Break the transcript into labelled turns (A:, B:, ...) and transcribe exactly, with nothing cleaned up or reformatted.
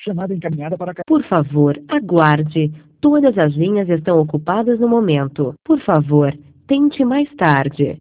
A: Chamada encaminhada para...
B: Por favor, aguarde. Todas as linhas estão ocupadas no momento. Por favor, tente mais tarde.